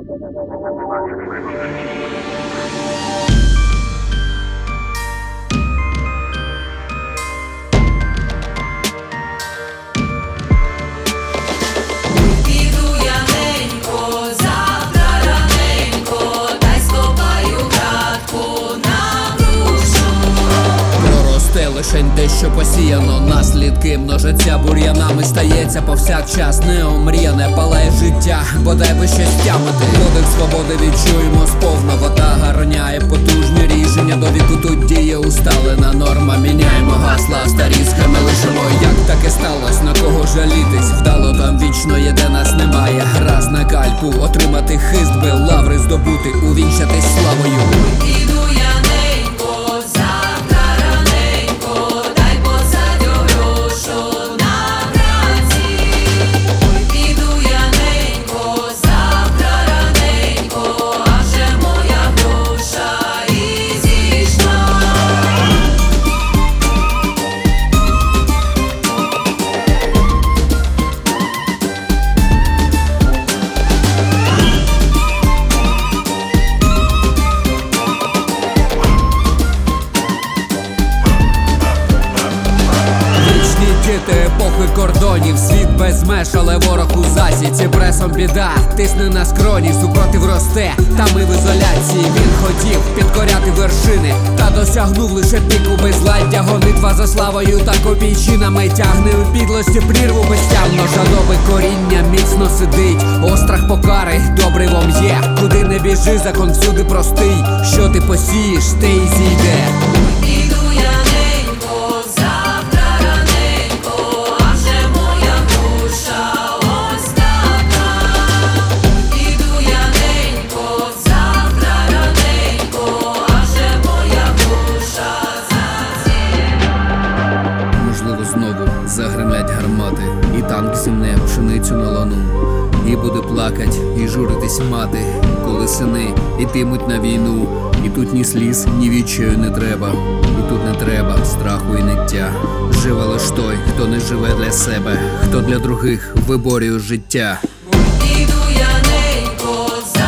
Лишень дещо посіяно, наслідки множаться бур'янами. Стається повсякчас неомріяне, палає життя, бодай би щось тямити. Подих свободи відчуємо сповна, ватага роняє потужні рішення. До віку тут діє усталена норма. Міняємо гасла, старі схеми лишимо. Як таке сталося, на кого жалітись? Вдало там вічно є, де нас немає. Раз на кальпу, отримати хист би, лаври здобути, увінчатись славою. Іду я ненько, завтра раненько, дай посадю грушу на праці. Іду я ненько, завтра раненько, а вже моя груша і зійшла. Діти епохи кордонів, світ без меж, але ворог у засідці. Пресом біда, тисне на скроні, супротив росте, та ми в ізоляції. Він хотів підкоряти вершини, та досягнув лише піку безладдя. Гонитва за славою та копійчинами тягне у підлості прірву безтямно. Жадове коріння міцно сидить, острах покари добривом є. Куди не біжи, закон всюди простий, що ти посієш, те й зійде. Іду я ненько, завтра раненько, а вже моя груша ось така. Іду я ненько, завтра раненько, а вже моя груша зацвіла. Можливо, знову загремлять гармати, і танк зімне пшеницю на лану. І буде плакать, і журитись мати, коли сини йтимуть на війну. І тут ні сліз, ні відчаю не треба, і тут не треба страху і ниття. Живе лиш той, хто не живе для себе, хто для других виборює життя. Іду я ненько,